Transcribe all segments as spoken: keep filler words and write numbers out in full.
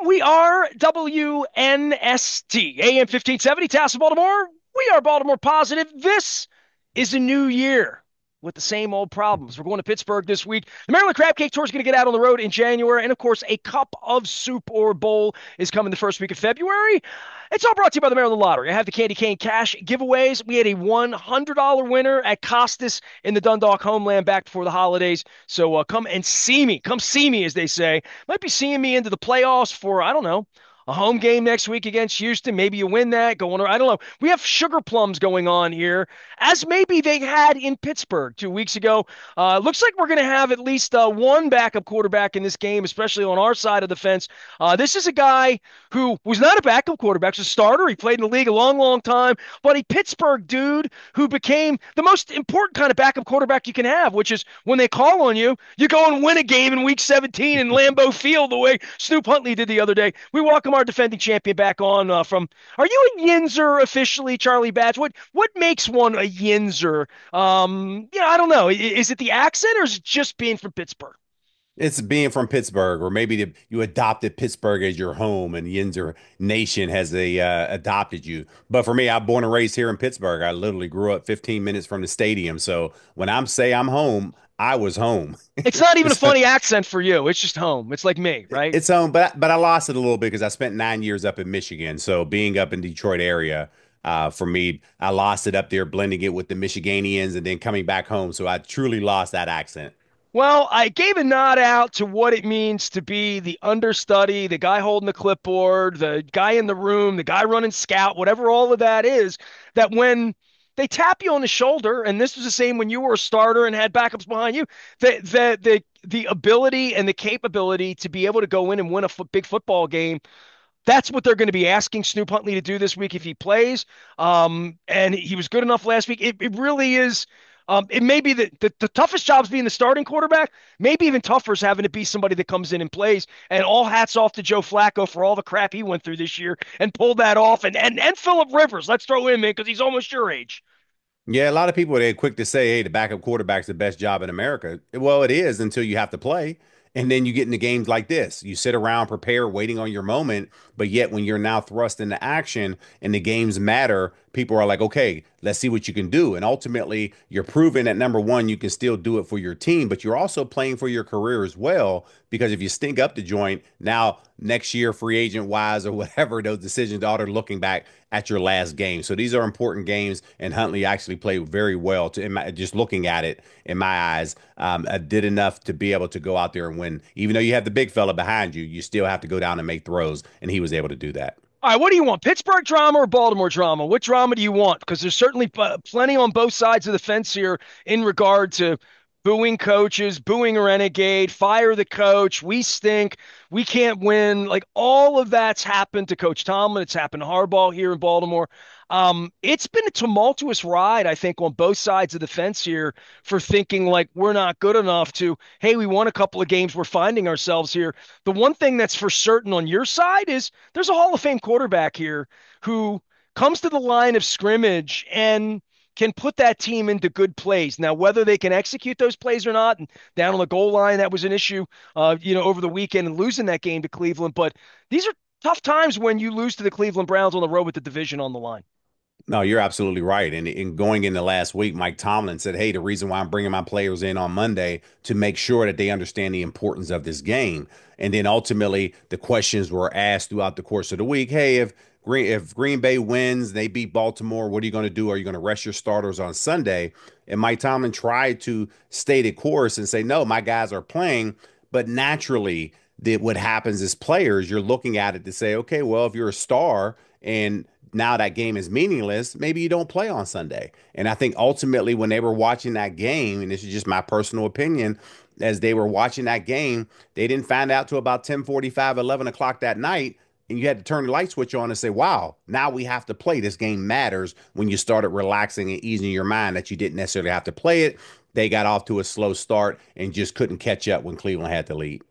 We are W N S T, A M fifteen seventy, Tassel, Baltimore. We are Baltimore positive. This is a new year with the same old problems. We're going to Pittsburgh this week. The Maryland Crab Cake Tour is going to get out on the road in January. And of course, a cup of soup or bowl is coming the first week of February. It's all brought to you by the Maryland Lottery. I have the Candy Cane Cash giveaways. We had a one hundred dollars winner at Costas in the Dundalk homeland back before the holidays. So uh, come and see me. Come see me, as they say. Might be seeing me into the playoffs for, I don't know, a home game next week against Houston. Maybe you win that. Going, I don't know. We have sugar plums going on here, as maybe they had in Pittsburgh two weeks ago. Uh, looks like we're going to have at least uh, one backup quarterback in this game, especially on our side of the fence. Uh, this is a guy who was not a backup quarterback, he's a starter. He played in the league a long, long time, but a Pittsburgh dude who became the most important kind of backup quarterback you can have, which is when they call on you, you go and win a game in week seventeen in Lambeau Field the way Snoop Huntley did the other day. We welcome our defending champion back on uh, from, are you a Yinzer officially, Charlie Batch? What what makes one a Yinzer? Um, yeah, I don't know. Is it the accent or is it just being from Pittsburgh? It's being from Pittsburgh, or maybe the, you adopted Pittsburgh as your home, and Yinzer Nation has a, uh, adopted you. But for me, I'm born and raised here in Pittsburgh. I literally grew up fifteen minutes from the stadium. So when I'm say I'm home, I was home. It's not even a So funny accent for you. It's just home. It's like me, right? it's home, but but I lost it a little bit because I spent nine years up in Michigan. So being up in Detroit area, uh, for me, I lost it up there, blending it with the Michiganians, and then coming back home. So I truly lost that accent. Well, I gave a nod out to what it means to be the understudy, the guy holding the clipboard, the guy in the room, the guy running scout, whatever all of that is, that when they tap you on the shoulder, and this was the same when you were a starter and had backups behind you, the the the the ability and the capability to be able to go in and win a fo- big football game, that's what they're going to be asking Snoop Huntley to do this week if he plays. Um, and he was good enough last week. It, it really is. Um, it may be the, the, the toughest job's being the starting quarterback. Maybe even tougher is having to be somebody that comes in and plays. And all hats off to Joe Flacco for all the crap he went through this year and pulled that off. And and and Philip Rivers, let's throw him in because he's almost your age. Yeah, a lot of people they're quick to say, "Hey, the backup quarterback's the best job in America." Well, it is until you have to play, and then you get into games like this. You sit around, prepare, waiting on your moment, but yet when you're now thrust into action and the games matter, people are like, "Okay, let's see what you can do." And ultimately, you're proving that number one, you can still do it for your team, but you're also playing for your career as well. Because if you stink up the joint, now next year, free agent wise or whatever, those decisions are looking back at your last game. So these are important games, and Huntley actually played very well. To in my, just looking at it in my eyes, um, uh, did enough to be able to go out there and win. Even though you have the big fella behind you, you still have to go down and make throws, and he was able to do that. All right, what do you want? Pittsburgh drama or Baltimore drama? What drama do you want? Because there's certainly p- plenty on both sides of the fence here in regard to booing coaches, booing a renegade, fire the coach, we stink, we can't win. Like all of that's happened to Coach Tomlin. It's happened to Harbaugh here in Baltimore. Um, it's been a tumultuous ride, I think, on both sides of the fence here for thinking like we're not good enough to, hey, we won a couple of games, we're finding ourselves here. The one thing that's for certain on your side is there's a Hall of Fame quarterback here who comes to the line of scrimmage and can put that team into good plays. Now, whether they can execute those plays or not, and down on the goal line, that was an issue, uh, you know, over the weekend and losing that game to Cleveland. But these are tough times when you lose to the Cleveland Browns on the road with the division on the line. No, you're absolutely right. And in going into last week, Mike Tomlin said, "Hey, the reason why I'm bringing my players in on Monday to make sure that they understand the importance of this game." And then ultimately, the questions were asked throughout the course of the week. Hey, if Green if Green Bay wins, they beat Baltimore, what are you going to do? Are you going to rest your starters on Sunday? And Mike Tomlin tried to state a course and say, "No, my guys are playing." But naturally, that what happens as players, you're looking at it to say, okay, well, if you're a star and now that game is meaningless, maybe you don't play on Sunday. And I think ultimately when they were watching that game, and this is just my personal opinion, as they were watching that game, they didn't find out till about ten forty-five, eleven o'clock that night. And you had to turn the light switch on and say, wow, now we have to play. This game matters when you started relaxing and easing your mind that you didn't necessarily have to play it. They got off to a slow start and just couldn't catch up when Cleveland had the lead.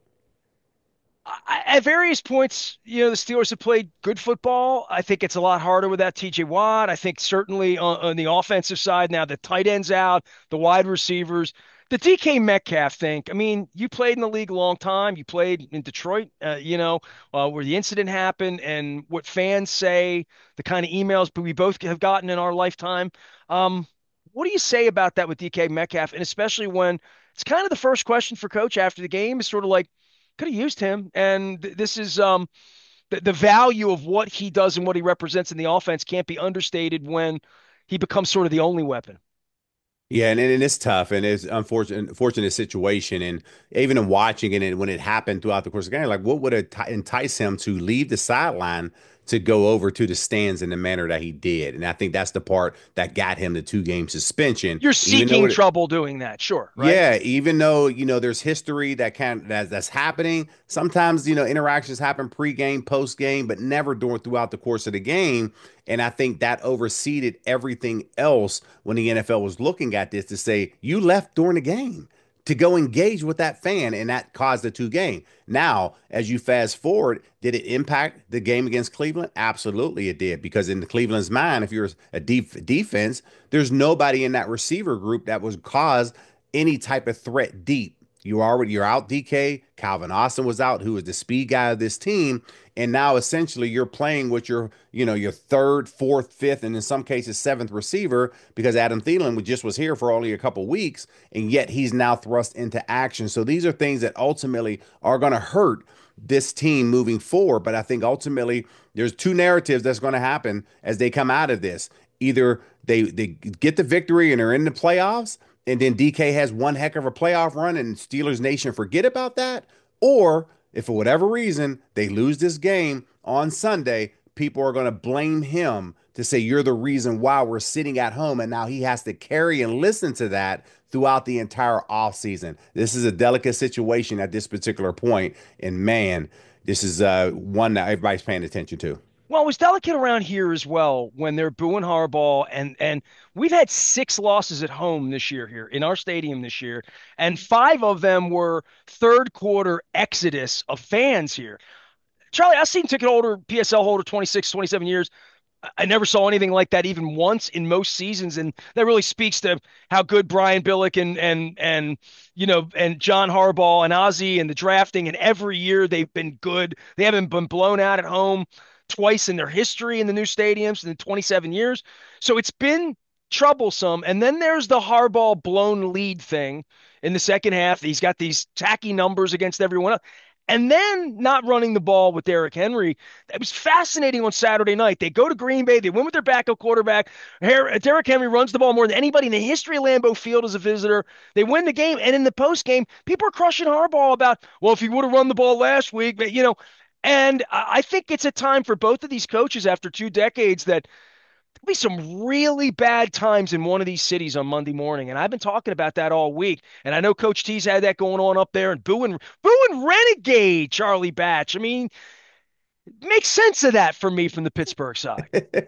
I, at various points, you know, the Steelers have played good football. I think it's a lot harder without T J Watt. I think certainly on, on the offensive side now, the tight ends out, the wide receivers. The D K Metcalf thing. I mean, you played in the league a long time. You played in Detroit, uh, you know, uh, where the incident happened, and what fans say, the kind of emails we both have gotten in our lifetime. Um, what do you say about that with D K Metcalf, and especially when it's kind of the first question for coach after the game is sort of like, could have used him, and th- this is um, the the value of what he does and what he represents in the offense can't be understated when he becomes sort of the only weapon. Yeah, and, and it's tough, and it's unfortunate, unfortunate situation. And even in watching it, and when it happened throughout the course of the game, like what would enti- entice him to leave the sideline to go over to the stands in the manner that he did? And I think that's the part that got him the two game suspension, You're even though seeking it, trouble doing that, sure, right? yeah, even though you know there's history that can that, that's happening. Sometimes you know interactions happen pre-game, post-game, but never during throughout the course of the game. And I think that overseeded everything else when the N F L was looking at this to say you left during the game to go engage with that fan, and that caused the two game. Now, as you fast forward, did it impact the game against Cleveland? Absolutely, it did. Because in the Cleveland's mind, if you're a deep defense, there's nobody in that receiver group that was cause any type of threat deep. You already you're out D K. Calvin Austin was out, who is the speed guy of this team, and now essentially you're playing with your you know your third, fourth, fifth, and in some cases seventh receiver because Adam Thielen just was here for only a couple weeks, and yet he's now thrust into action. So these are things that ultimately are going to hurt this team moving forward. But I think ultimately there's two narratives that's going to happen as they come out of this. Either they they get the victory and are in the playoffs, and then D K has one heck of a playoff run and Steelers Nation forget about that. Or if for whatever reason they lose this game on Sunday, people are going to blame him to say you're the reason why we're sitting at home. And now he has to carry and listen to that throughout the entire offseason. This is a delicate situation at this particular point. And man, this is uh, one that everybody's paying attention to. Well, it was delicate around here as well when they're booing Harbaugh, and and we've had six losses at home this year here in our stadium this year, and five of them were third quarter exodus of fans here. Charlie, I've seen ticket holder, P S L holder, twenty-six, twenty-seven years. I never saw anything like that even once in most seasons, and that really speaks to how good Brian Billick and and and you know and John Harbaugh and Ozzie and the drafting, and every year they've been good. They haven't been blown out at home twice in their history in the new stadiums in twenty-seven years. So it's been troublesome. And then there's the Harbaugh blown lead thing in the second half. He's got these tacky numbers against everyone else. And then not running the ball with Derrick Henry. It was fascinating on Saturday night. They go to Green Bay. They win with their backup quarterback. Derrick Henry runs the ball more than anybody in the history of Lambeau Field as a visitor. They win the game. And in the post game, people are crushing Harbaugh about, well, if he would have run the ball last week, you know. And I think it's a time for both of these coaches after two decades that there'll be some really bad times in one of these cities on Monday morning. And I've been talking about that all week. And I know Coach T's had that going on up there and booing, booing Renegade, Charlie Batch. I mean, makes sense of that for me from the Pittsburgh side.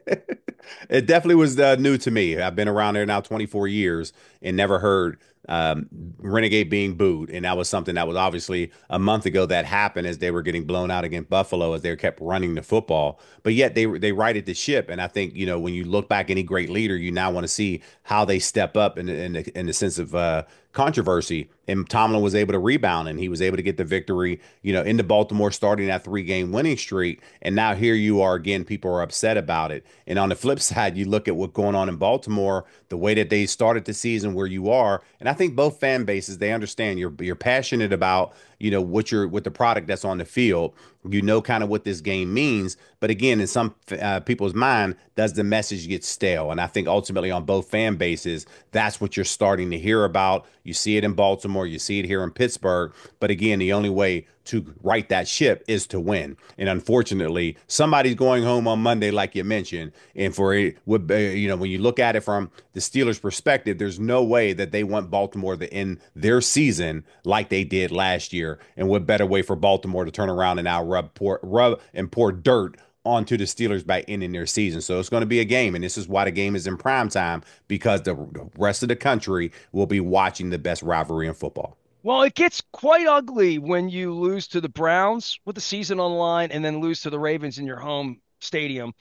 It definitely was uh, new to me. I've been around there now twenty-four years and never heard um, Renegade being booed. And that was something that was obviously a month ago that happened as they were getting blown out against Buffalo as they kept running the football. But yet they they righted the ship. And I think, you know, when you look back any great leader, you now want to see how they step up in, in, the, in the sense of uh, controversy. And Tomlin was able to rebound and he was able to get the victory, you know, into Baltimore starting that three game winning streak. And now here you are again, people are upset about it. And on the flip side, you look at what's going on in Baltimore, the way that they started the season where you are. And I think both fan bases, they understand you're you're passionate about, you know, what you're with the product that's on the field. You know, kind of what this game means. But again, in some uh, people's mind, does the message get stale? And I think ultimately on both fan bases, that's what you're starting to hear about. You see it in Baltimore, you see it here in Pittsburgh. But again, the only way to right that ship is to win. And unfortunately, somebody's going home on Monday, like you mentioned. And for it, would you know, when you look at it from the Steelers' perspective, there's no way that they want Baltimore to end their season like they did last year. And what better way for Baltimore to turn around and now rub, pour, rub and pour dirt onto the Steelers by ending their season. So it's going to be a game, and this is why the game is in prime time because the rest of the country will be watching the best rivalry in football. Well, it gets quite ugly when you lose to the Browns with the season on the line and then lose to the Ravens in your home stadium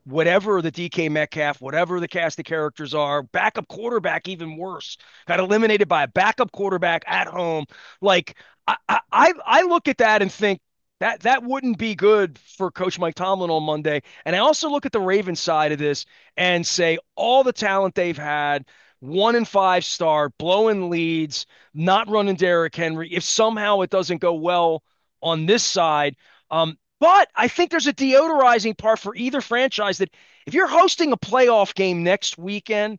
whatever the D K Metcalf, whatever the cast of characters are, backup quarterback, even worse, got eliminated by a backup quarterback at home. Like I, I, I look at that and think that that wouldn't be good for Coach Mike Tomlin on Monday. And I also look at the Ravens side of this and say all the talent they've had, one and five star, blowing leads, not running Derrick Henry. If somehow it doesn't go well on this side, um, but I think there's a deodorizing part for either franchise that if you're hosting a playoff game next weekend,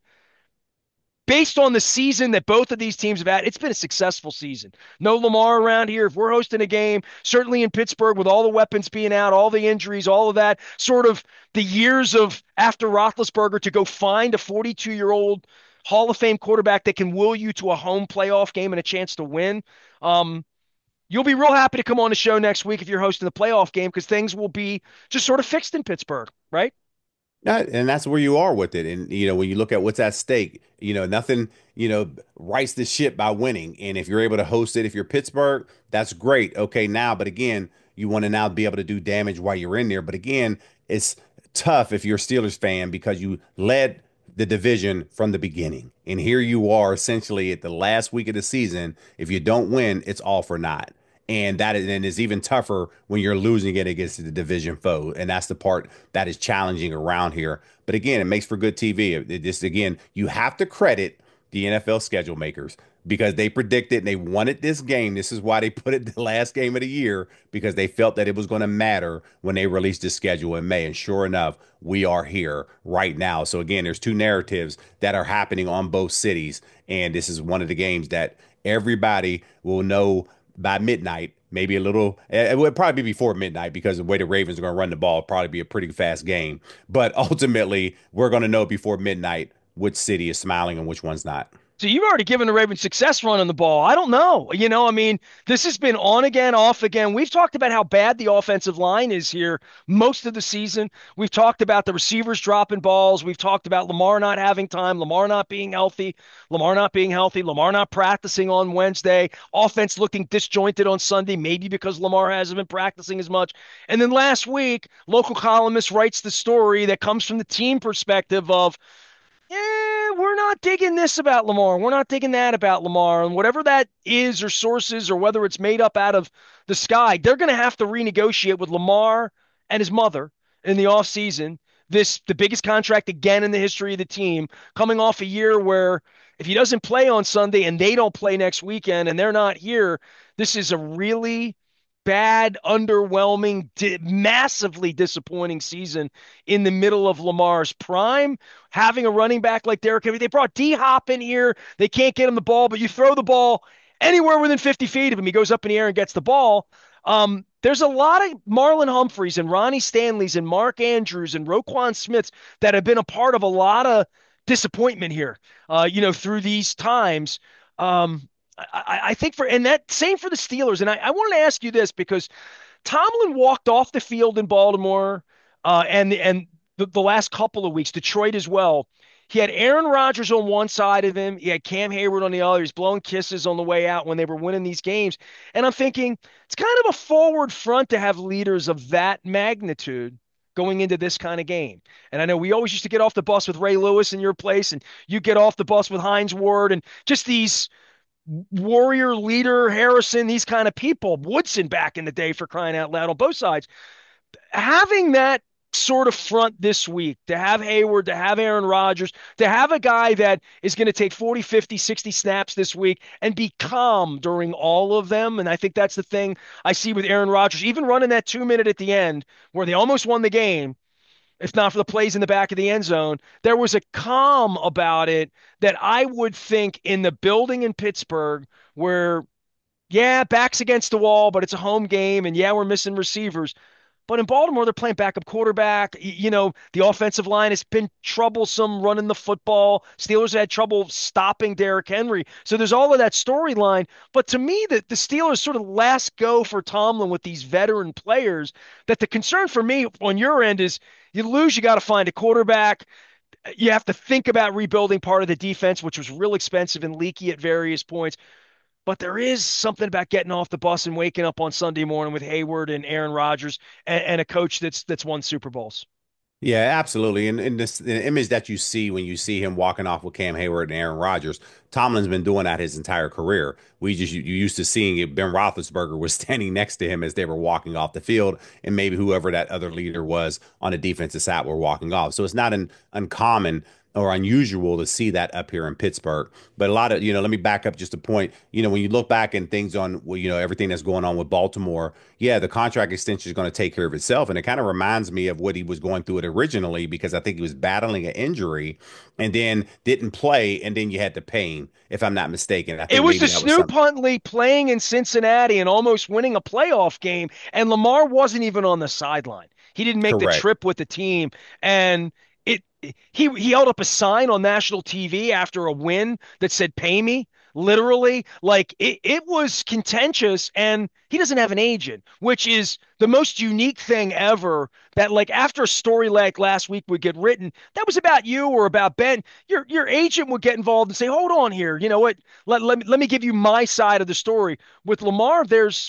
based on the season that both of these teams have had, it's been a successful season. No Lamar around here. If we're hosting a game, certainly in Pittsburgh with all the weapons being out, all the injuries, all of that, sort of the years of after Roethlisberger to go find a forty-two-year-old Hall of Fame quarterback that can will you to a home playoff game and a chance to win. Um, You'll be real happy to come on the show next week if you're hosting the playoff game because things will be just sort of fixed in Pittsburgh, right? Yeah, and that's where you are with it. And you know, when you look at what's at stake, you know, nothing, you know, rights the ship by winning. And if you're able to host it, if you're Pittsburgh, that's great. Okay, now, but again, you want to now be able to do damage while you're in there. But again, it's tough if you're a Steelers fan because you led the division from the beginning. And here you are essentially at the last week of the season. If you don't win, it's all for naught. And that is, and it's even tougher when you're losing it against the division foe. And that's the part that is challenging around here. But again, it makes for good T V. It, just again, you have to credit the N F L schedule makers because they predicted and they wanted this game. This is why they put it the last game of the year because they felt that it was going to matter when they released the schedule in May. And sure enough, we are here right now. So again, there's two narratives that are happening on both cities. And this is one of the games that everybody will know by midnight, maybe a little, it would probably be before midnight because the way the Ravens are going to run the ball, it'll probably be a pretty fast game. But ultimately, we're going to know before midnight which city is smiling and which one's not. So you've already given the Ravens success running the ball. I don't know. You know, I mean, this has been on again, off again. We've talked about how bad the offensive line is here most of the season. We've talked about the receivers dropping balls. We've talked about Lamar not having time, Lamar not being healthy, Lamar not being healthy, Lamar not practicing on Wednesday, offense looking disjointed on Sunday, maybe because Lamar hasn't been practicing as much. And then last week, local columnist writes the story that comes from the team perspective of, yeah, we're not digging this about Lamar. We're not digging that about Lamar. And whatever that is or sources or whether it's made up out of the sky, they're going to have to renegotiate with Lamar and his mother in the offseason. This, the biggest contract again in the history of the team, coming off a year where if he doesn't play on Sunday and they don't play next weekend and they're not here, this is a really bad, underwhelming, di- massively disappointing season in the middle of Lamar's prime. Having a running back like Derrick Henry, they brought D Hop in here. They can't get him the ball, but you throw the ball anywhere within fifty feet of him, he goes up in the air and gets the ball. Um, there's a lot of Marlon Humphreys and Ronnie Stanleys and Mark Andrews and Roquan Smiths that have been a part of a lot of disappointment here, uh, you know, through these times. Um, I, I think for and that same for the Steelers. And I, I wanted to ask you this because Tomlin walked off the field in Baltimore, uh, and and the, the last couple of weeks, Detroit as well. He had Aaron Rodgers on one side of him. He had Cam Hayward on the other. He's blowing kisses on the way out when they were winning these games. And I'm thinking it's kind of a forward front to have leaders of that magnitude going into this kind of game. And I know we always used to get off the bus with Ray Lewis in your place, and you get off the bus with Hines Ward, and just these warrior leader Harrison, these kind of people, Woodson back in the day for crying out loud on both sides. Having that sort of front this week, to have Hayward, to have Aaron Rodgers, to have a guy that is going to take forty, fifty, sixty snaps this week and be calm during all of them. And I think that's the thing I see with Aaron Rodgers, even running that two minute at the end where they almost won the game if not for the plays in the back of the end zone. There was a calm about it that I would think in the building in Pittsburgh where, yeah, back's against the wall, but it's a home game, and yeah, we're missing receivers. But in Baltimore, they're playing backup quarterback. You know, the offensive line has been troublesome running the football. Steelers had trouble stopping Derrick Henry. So there's all of that storyline. But to me, the, the Steelers sort of last go for Tomlin with these veteran players, that the concern for me on your end is you lose, you got to find a quarterback. You have to think about rebuilding part of the defense, which was real expensive and leaky at various points. But there is something about getting off the bus and waking up on Sunday morning with Hayward and Aaron Rodgers and, and a coach that's that's won Super Bowls. Yeah, absolutely. And, and this the image that you see when you see him walking off with Cam Hayward and Aaron Rodgers, Tomlin's been doing that his entire career. We just you, you used to seeing it. Ben Roethlisberger was standing next to him as they were walking off the field, and maybe whoever that other leader was on the defensive side were walking off. So it's not an uncommon or unusual to see that up here in Pittsburgh. But a lot of, you know, let me back up just a point. You know, when you look back and things on, well, you know, everything that's going on with Baltimore, yeah, the contract extension is going to take care of itself. And it kind of reminds me of what he was going through it originally, because I think he was battling an injury and then didn't play. And then you had to pay him, if I'm not mistaken. I It think was maybe the that was Snoop something. Huntley playing in Cincinnati and almost winning a playoff game, and Lamar wasn't even on the sideline. He didn't make the Correct. trip with the team, and it he he held up a sign on national T V after a win that said "Pay me." Literally, like it, it was contentious, and he doesn't have an agent, which is the most unique thing ever. That like after a story like last week would get written, that was about you or about Ben, your your agent would get involved and say, "Hold on here, you know what? Let let me let me give you my side of the story." With Lamar, there's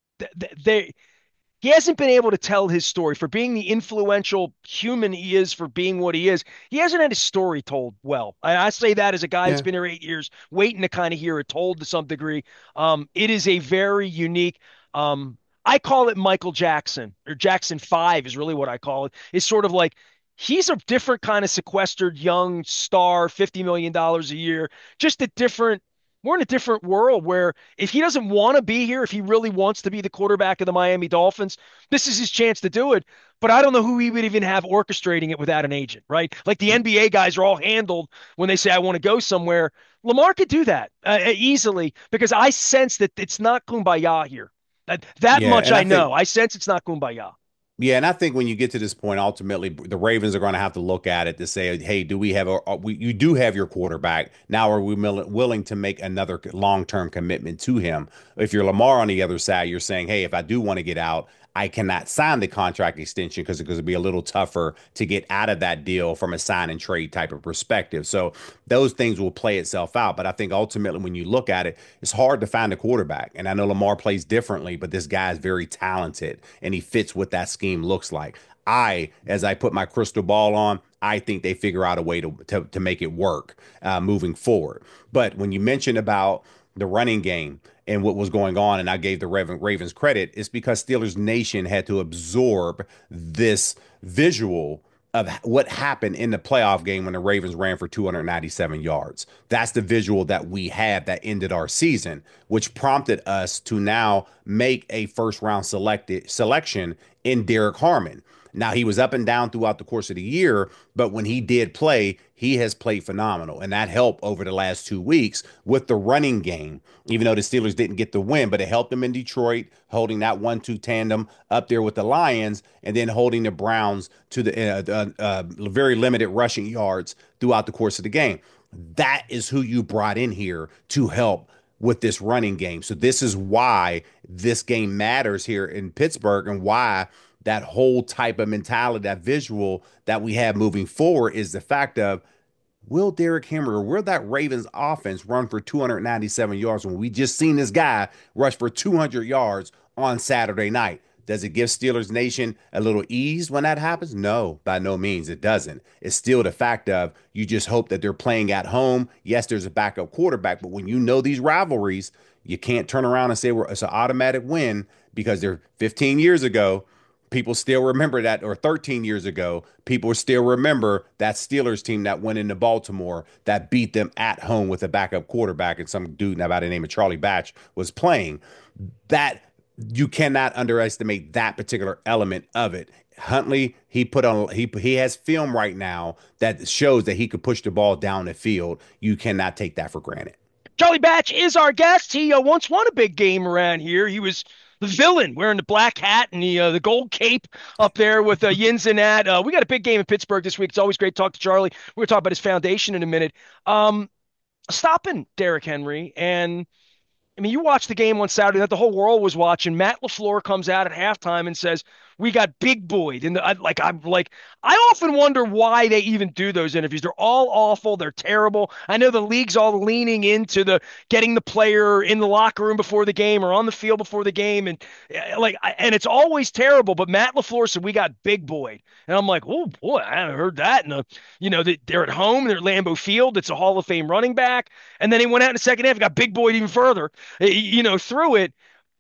they he hasn't been able to tell his story for being the influential human he is, for being what he is. He hasn't had his story told well. I, I say that as a guy that's Yeah. been here eight years, waiting to kind of hear it told to some degree. Um, it is a very unique. Um, I call it Michael Jackson, or Jackson Five is really what I call it. It's sort of like he's a different kind of sequestered young star, fifty million dollars a year, just a different. We're in a different world where if he doesn't want to be here, if he really wants to be the quarterback of the Miami Dolphins, this is his chance to do it. But I don't know who he would even have orchestrating it without an agent, right? Like the N B A guys are all handled when they say, I want to go somewhere. Lamar could do that uh, easily because I sense that it's not kumbaya here. That, that Yeah. much And I I think know. I sense it's not kumbaya. Yeah, and I think when you get to this point, ultimately, the Ravens are going to have to look at it to say, "Hey, do we have a? a- We you do have your quarterback now? Are we mill- willing to make another long-term commitment to him?" If you're Lamar on the other side, you're saying, "Hey, if I do want to get out, I cannot sign the contract extension because it's going to be a little tougher to get out of that deal from a sign and trade type of perspective." So those things will play itself out. But I think ultimately, when you look at it, it's hard to find a quarterback. And I know Lamar plays differently, but this guy is very talented and he fits what that scheme looks like. I, as I put my crystal ball on, I think they figure out a way to to, to make it work uh, moving forward. But when you mentioned about the running game and what was going on, and I gave the Raven, Ravens credit, it's because Steelers Nation had to absorb this visual of what happened in the playoff game when the Ravens ran for two hundred ninety-seven yards. That's the visual that we had that ended our season, which prompted us to now make a first round selected selection in Derek Harmon. Now he was up and down throughout the course of the year, but when he did play, he has played phenomenal. And that helped over the last two weeks with the running game, even though the Steelers didn't get the win, but it helped them in Detroit, holding that one two tandem up there with the Lions, and then holding the Browns to the uh, uh, uh, very limited rushing yards throughout the course of the game. That is who you brought in here to help with this running game. So this is why this game matters here in Pittsburgh and why that whole type of mentality, that visual that we have moving forward is the fact of, will Derrick Henry or will that Ravens offense run for two hundred ninety-seven yards when we just seen this guy rush for two hundred yards on Saturday night? Does it give Steelers Nation a little ease when that happens? No, by no means. It doesn't. It's still the fact of you just hope that they're playing at home. Yes, there's a backup quarterback, but when you know these rivalries, you can't turn around and say well, it's an automatic win because they're fifteen years ago. People still remember that, or thirteen years ago, people still remember that Steelers team that went into Baltimore that beat them at home with a backup quarterback and some dude by the name of Charlie Batch was playing. That you cannot underestimate that particular element of it. Huntley, he put on he he has film right now that shows that he could push the ball down the field. You cannot take that for granted. Charlie Batch is our guest. He uh, once won a big game around here. He was the villain wearing the black hat and the uh, the gold cape up there with uh, Yins and that. Uh, we got a big game in Pittsburgh this week. It's always great to talk to Charlie. We're going to talk about his foundation in a minute. Um, stopping Derrick Henry. And I mean, you watched the game on Saturday night. The whole world was watching. Matt LaFleur comes out at halftime and says, we got Big Boyd. And like, I'm like, I often wonder why they even do those interviews. They're all awful. They're terrible. I know the league's all leaning into the getting the player in the locker room before the game or on the field before the game. And eh, like, and it's always terrible. But Matt LaFleur said, we got Big Boyd. And I'm like, oh boy, I haven't heard that. And, the, you know, they're at home. They're at Lambeau Field. It's a Hall of Fame running back. And then he went out in the second half and got Big Boyd even further, eh, you know, through it.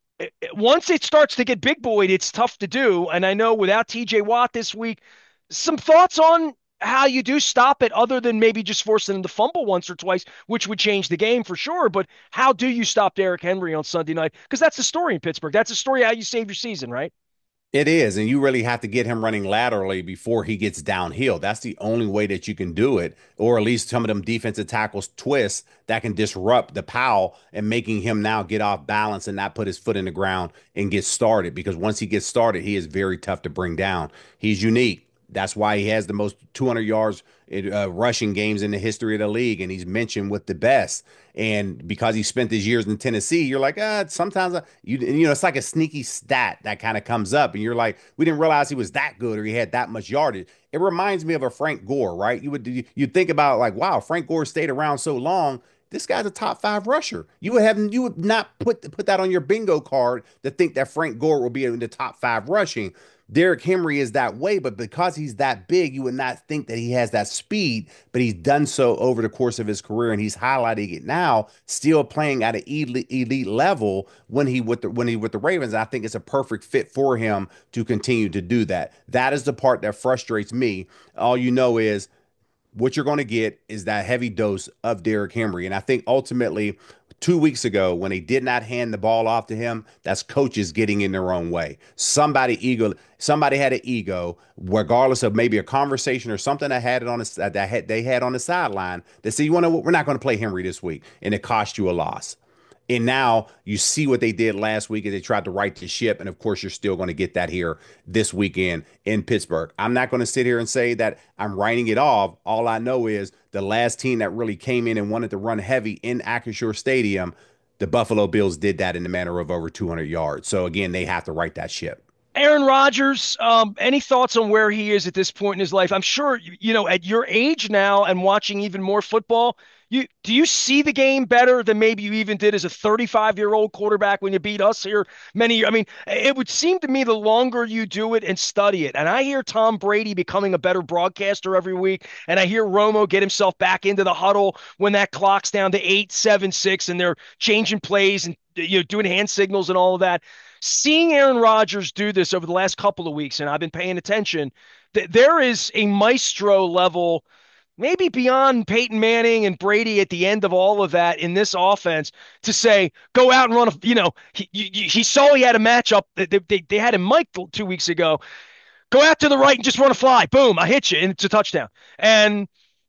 Once it starts to get Big Boyd, it's tough to do. And I know without T J Watt this week, some thoughts on how you do stop it other than maybe just forcing him to fumble once or twice, which would change the game for sure. But how do you stop Derrick Henry on Sunday night? Because that's the story in Pittsburgh. That's the story how you save your season, right? It is, and you really have to get him running laterally before he gets downhill. That's the only way that you can do it, or at least some of them defensive tackles twists that can disrupt the Powell and making him now get off balance and not put his foot in the ground and get started. Because once he gets started, he is very tough to bring down. He's unique. That's why he has the most two hundred yards uh, rushing games in the history of the league, and he's mentioned with the best. And because he spent his years in Tennessee, you're like, ah, sometimes I, you you know, it's like a sneaky stat that kind of comes up, and you're like, we didn't realize he was that good or he had that much yardage. It reminds me of a Frank Gore, right? You would you, you'd think about like, wow, Frank Gore stayed around so long. This guy's a top five rusher. You would have you would not put put that on your bingo card to think that Frank Gore will be in the top five rushing. Derrick Henry is that way, but because he's that big, you would not think that he has that speed, but he's done so over the course of his career, and he's highlighting it now, still playing at an elite, elite level when he with the when he with the Ravens. I think it's a perfect fit for him to continue to do that. That is the part that frustrates me. All you know is what you're going to get is that heavy dose of Derrick Henry. And I think ultimately, two weeks ago, when they did not hand the ball off to him, that's coaches getting in their own way. Somebody ego, somebody had an ego, regardless of maybe a conversation or something that had it on the, that had, they had on the sideline. They say, you want to, we're not going to play Henry this week, and it cost you a loss. And now you see what they did last week as they tried to right the ship. And of course, you're still going to get that here this weekend in Pittsburgh. I'm not going to sit here and say that I'm writing it off. All I know is the last team that really came in and wanted to run heavy in Acrisure Stadium, the Buffalo Bills did that in the manner of over two hundred yards. So again, they have to right that ship. Aaron Rodgers, um, any thoughts on where he is at this point in his life? I'm sure, you know, at your age now and watching even more football, you do you see the game better than maybe you even did as a thirty-five-year-old quarterback when you beat us here many? I mean, it would seem to me the longer you do it and study it, and I hear Tom Brady becoming a better broadcaster every week, and I hear Romo get himself back into the huddle when that clock's down to eight, seven, six, and they're changing plays and you know doing hand signals and all of that. Seeing Aaron Rodgers do this over the last couple of weeks, and I've been paying attention, that there is a maestro level, maybe beyond Peyton Manning and Brady at the end of all of that in this offense to say, go out and run a, you know, he, he, he saw he had a matchup. They, they, they had him mic'd two weeks ago. Go out to the right and just run a fly. Boom, I hit you, and it's a touchdown. And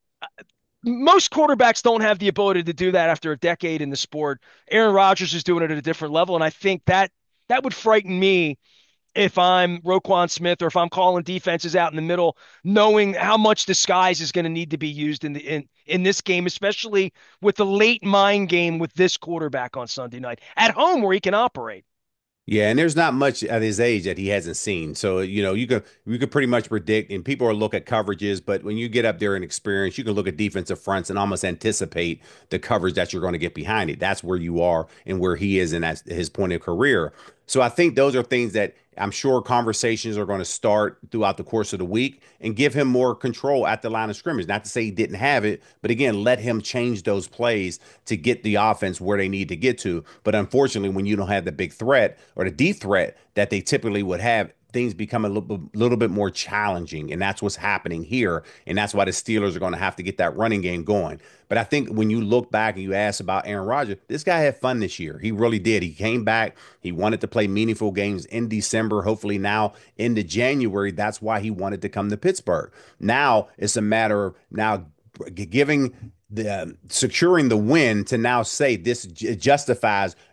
most quarterbacks don't have the ability to do that after a decade in the sport. Aaron Rodgers is doing it at a different level, and I think that that would frighten me if I'm Roquan Smith or if I'm calling defenses out in the middle, knowing how much disguise is going to need to be used in the in in this game, especially with the late mind game with this quarterback on Sunday night at home where he can operate. Yeah, and there's not much at his age that he hasn't seen. So, you know, you could you could pretty much predict, and people are look at coverages, but when you get up there in experience, you can look at defensive fronts and almost anticipate the coverage that you're going to get behind it. That's where you are and where he is in that, his point of career. So I think those are things that I'm sure conversations are going to start throughout the course of the week and give him more control at the line of scrimmage. Not to say he didn't have it, but again, let him change those plays to get the offense where they need to get to. But unfortunately, when you don't have the big threat or the deep threat that they typically would have, things become a little, little bit more challenging. And that's what's happening here. And that's why the Steelers are going to have to get that running game going. But I think when you look back and you ask about Aaron Rodgers, this guy had fun this year. He really did. He came back. He wanted to play meaningful games in December, hopefully now into January. That's why he wanted to come to Pittsburgh. Now it's a matter of now giving the um, securing the win to now say this j- justifies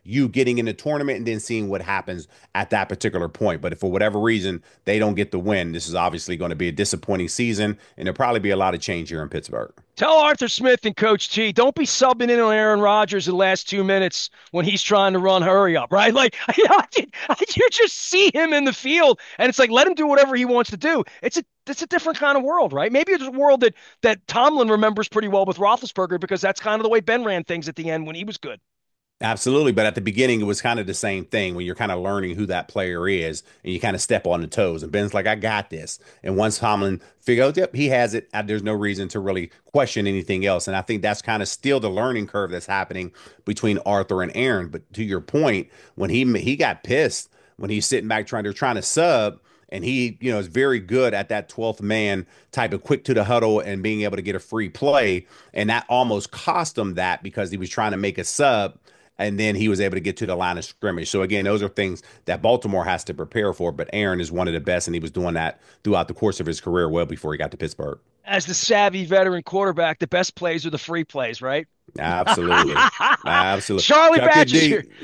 you getting in the tournament and then seeing what happens at that particular point. But if for whatever reason they don't get the win, this is obviously going to be a disappointing season, and there'll probably be a lot of change here in Pittsburgh. Tell Arthur Smith and Coach T, don't be subbing in on Aaron Rodgers in the last two minutes when he's trying to run hurry up, right? Like, you, know, you just see him in the field, and it's like, let him do whatever he wants to do. It's a it's a different kind of world, right? Maybe it's a world that that Tomlin remembers pretty well with Roethlisberger because that's kind of the way Ben ran things at the end when he was good. Absolutely. But at the beginning, it was kind of the same thing when you're kind of learning who that player is and you kind of step on the toes. And Ben's like, I got this. And once Tomlin figures out, yep, he has it, uh, there's no reason to really question anything else. And I think that's kind of still the learning curve that's happening between Arthur and Aaron. But to your point, when he he got pissed, when he's sitting back trying to trying to sub, and he, you know, is very good at that twelfth man type of quick to the huddle and being able to get a free play. And that almost cost him that because he was trying to make a sub and then he was able to get to the line of scrimmage. So again, those are things that Baltimore has to prepare for. But Aaron is one of the best, and he was doing that throughout the course of his career, well before he got to Pittsburgh. As the savvy veteran quarterback, the best plays are the free plays, right? Absolutely, absolutely. Charlie Chuck Batch is D. here.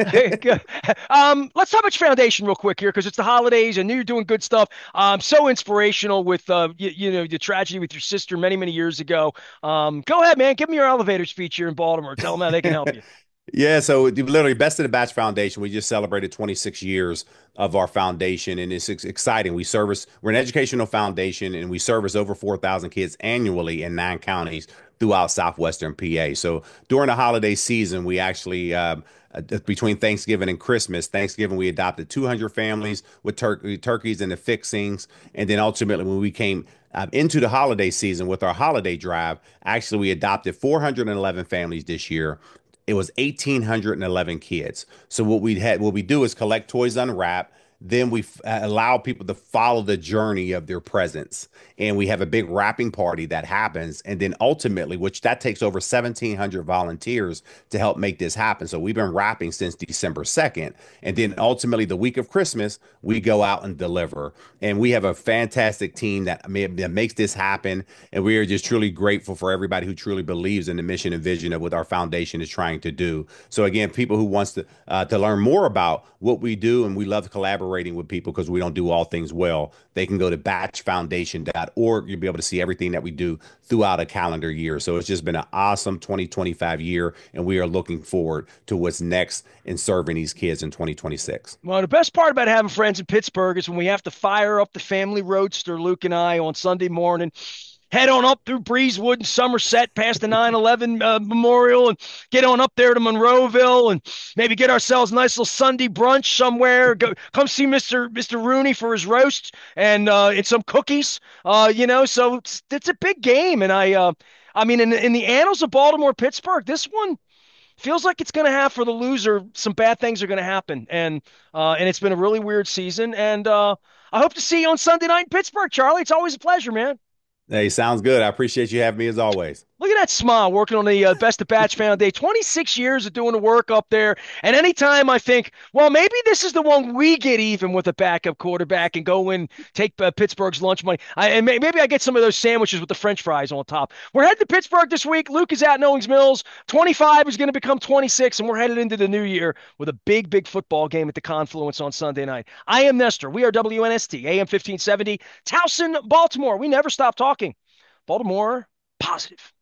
um, let's talk about your foundation real quick here because it's the holidays. I knew you're doing good stuff. Um, so inspirational with uh, you, you know the tragedy with your sister many many years ago. Um, go ahead, man. Give me your elevator speech here in Baltimore. Tell them how they can help you. Yeah, so literally, Best of the Batch Foundation. We just celebrated twenty-six years of our foundation, and it's ex- exciting. We service, we're an educational foundation, and we service over four thousand kids annually in nine counties throughout southwestern P A. So during the holiday season, we actually, um, uh, between Thanksgiving and Christmas, Thanksgiving, we adopted two hundred families with tur- turkeys and the fixings. And then ultimately, when we came uh, into the holiday season with our holiday drive, actually, we adopted four hundred eleven families this year. It was one thousand eight hundred eleven kids. So what we had, what we do is collect toys unwrapped. Then we f- uh, allow people to follow the journey of their presents. And we have a big wrapping party that happens. And then ultimately, which that takes over seventeen hundred volunteers to help make this happen. So we've been wrapping since December second. And then ultimately, the week of Christmas, we go out and deliver. And we have a fantastic team that, that makes this happen. And we are just truly grateful for everybody who truly believes in the mission and vision of what our foundation is trying to do. So again, people who wants to uh, to learn more about what we do, and we love collaborating with people because we don't do all things well, they can go to batch foundation dot org. You'll be able to see everything that we do throughout a calendar year. So it's just been an awesome twenty twenty-five year, and we are looking forward to what's next in serving these kids in twenty twenty-six. Well, the best part about having friends in Pittsburgh is when we have to fire up the family roadster, Luke and I, on Sunday morning. Head on up through Breezewood and Somerset past the nine eleven uh, Memorial and get on up there to Monroeville and maybe get ourselves a nice little Sunday brunch somewhere. Go come see Mister Mister Rooney for his roast and uh, and some cookies. Uh, you know, so it's, it's a big game. And I, uh, I mean, in, in the annals of Baltimore, Pittsburgh, this one feels like it's going to have for the loser. Some bad things are going to happen. And uh, and it's been a really weird season. And uh, I hope to see you on Sunday night in Pittsburgh, Charlie. It's always a pleasure, man. Hey, sounds good. I appreciate you having me as always. Look at that smile working on the uh, Best of Batch Foundation. twenty-six years of doing the work up there. And anytime I think, well, maybe this is the one we get even with a backup quarterback and go in, take uh, Pittsburgh's lunch money. I, and may, maybe I get some of those sandwiches with the French fries on top. We're headed to Pittsburgh this week. Luke is at Knowings Mills. twenty-five is going to become twenty-six, and we're headed into the new year with a big, big football game at the Confluence on Sunday night. I am Nestor. We are W N S T, A M fifteen seventy, Towson, Baltimore. We never stop talking. Baltimore, positive.